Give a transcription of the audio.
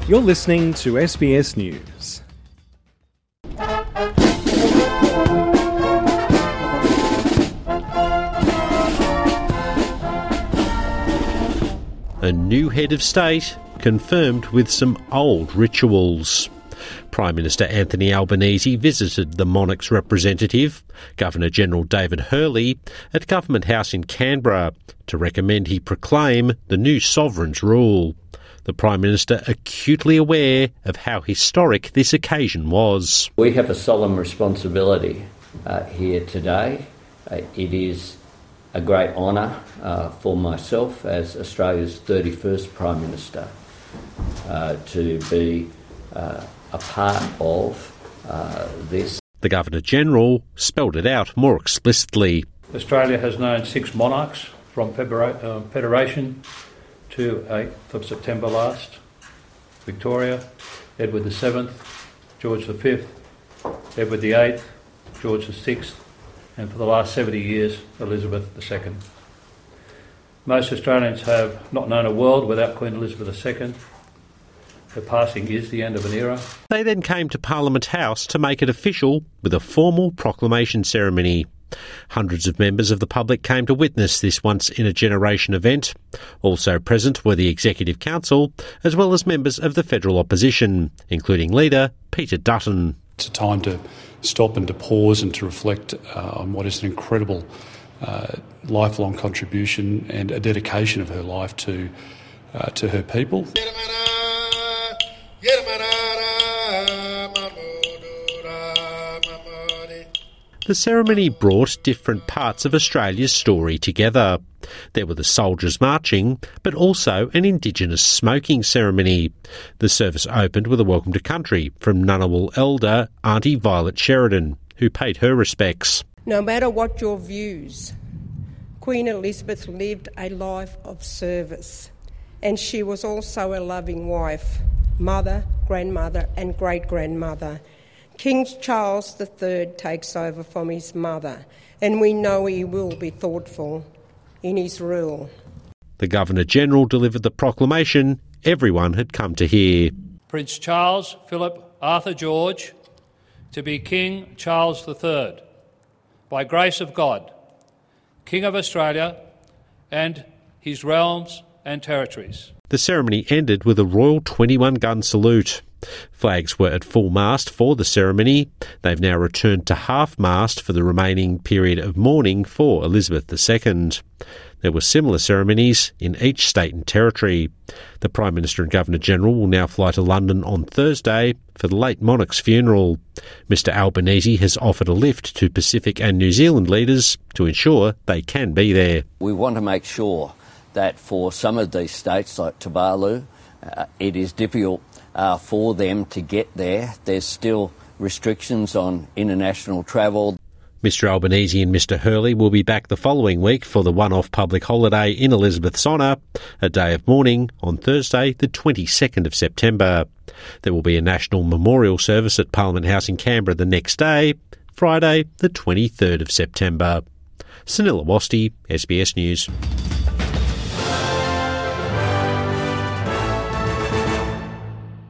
You're listening to SBS News. A new head of state confirmed with some old rituals. Prime Minister Anthony Albanese visited the monarch's representative, Governor-General David Hurley, at Government House in Canberra to recommend he proclaim the new sovereign's rule. The Prime Minister acutely aware of how historic this occasion was. We have a solemn responsibility here today. It is a great honour for myself as Australia's 31st Prime Minister to be a part of this. The Governor-General spelled it out more explicitly. Australia has known 6 monarchs from Federation to 8th of September last. Victoria, Edward VII, George V, Edward VIII, George VI, and for the last 70 years, Elizabeth II. Most Australians have not known a world without Queen Elizabeth II. Her passing is the end of an era. They then came to Parliament House to make it official with a formal proclamation ceremony. Hundreds of members of the public came to witness this once-in-a-generation event. Also present were the Executive Council, as well as members of the federal opposition, including leader Peter Dutton. It's a time to stop and to pause and to reflect on what is an incredible lifelong contribution and a dedication of her life to her people. The ceremony brought different parts of Australia's story together. There were the soldiers marching, but also an Indigenous smoking ceremony. The service opened with a welcome to country from Ngunnawal elder Auntie Violet Sheridan, who paid her respects. No matter what your views, Queen Elizabeth lived a life of service, and she was also a loving wife, mother, grandmother and great-grandmother. King Charles III takes over from his mother, and we know he will be thoughtful in his rule. The Governor-General delivered the proclamation everyone had come to hear. Prince Charles Philip Arthur George to be King Charles III, by grace of God, King of Australia and his realms and territories. The ceremony ended with a royal 21-gun salute. Flags were at full mast for the ceremony. They've now returned to half-mast for the remaining period of mourning for Elizabeth II. There were similar ceremonies in each state and territory. The Prime Minister and Governor-General will now fly to London on Thursday for the late monarch's funeral. Mr Albanese has offered a lift to Pacific and New Zealand leaders to ensure they can be there. We want to make sure that for some of these states like Tuvalu, it is difficult for them to get there. There's still restrictions on international travel. Mr Albanese and Mr Hurley will be back the following week for the one-off public holiday in Elizabeth's honour, a day of mourning on Thursday, the 22nd of September. There will be a national memorial service at Parliament House in Canberra the next day, Friday, the 23rd of September. Sunil Awasthi, SBS News.